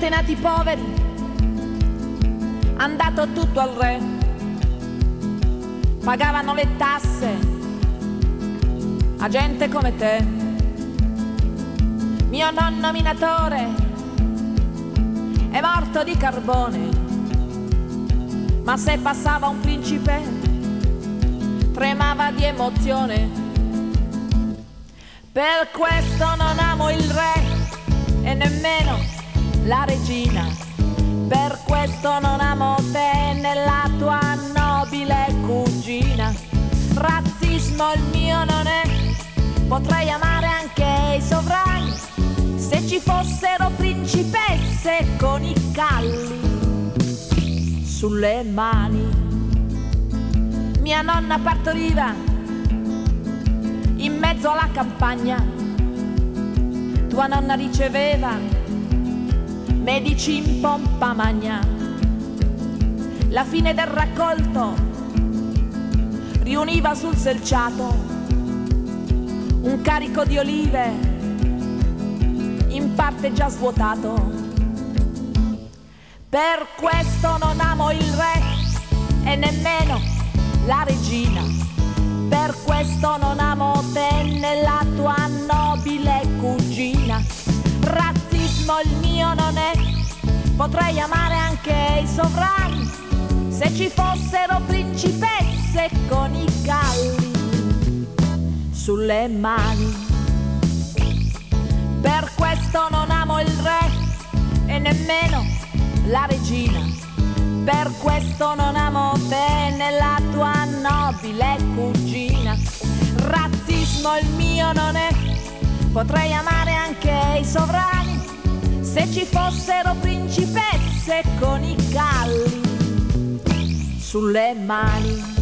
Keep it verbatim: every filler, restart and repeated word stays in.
antenati poveri, han dato tutto al re, pagavano le tasse a gente come te. Mio nonno minatore è morto di carbone, ma se passava un principe tremava di emozione. Per questo non amo il re e nemmeno la regina, per questo non amo te né la tua nobile cugina. Razzismo il mio non è, potrei amare anche i sovrani, se ci fossero principesse con i calli sulle mani. Mia nonna partoriva in mezzo alla campagna, tua nonna riceveva medici in pompa magna. La fine del raccolto riuniva sul selciato un carico di olive in parte già svuotato. Per questo non amo il re e nemmeno la regina, per questo non amo te né la tua nobile cugina. Razzismo il mio non è, potrei amare anche i sovrani, se ci fossero principesse con i galli sulle mani. Per questo non amo il re e nemmeno la regina, per questo non amo te né la tua nobile cugina. Razzismo il mio non è, potrei amare anche i sovrani, se ci fossero principesse con i galli sulle mani.